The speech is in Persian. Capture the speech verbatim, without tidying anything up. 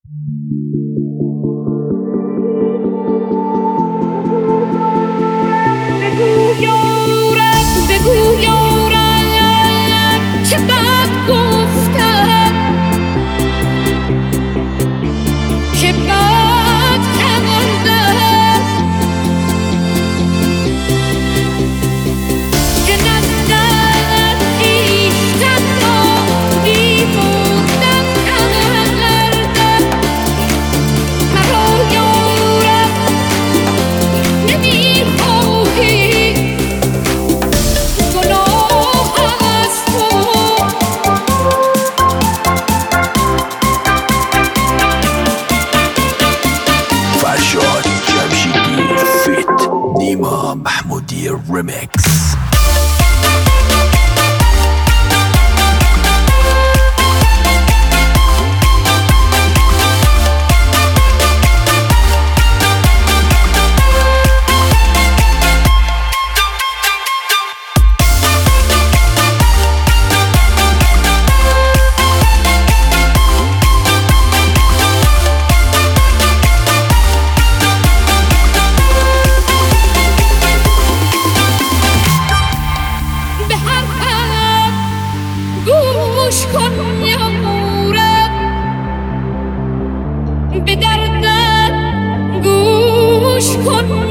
بگو یارم بگو یارم چه بد گفتم چه بد کردم که نزدن خویشتن را بیمردم کردم مرا یارم نمیخواهی گناه از تو فرشاد جمشیدی فیت نیما محمودی ریمیکس. به حرفم گوش کن یارم به دردم گوش کن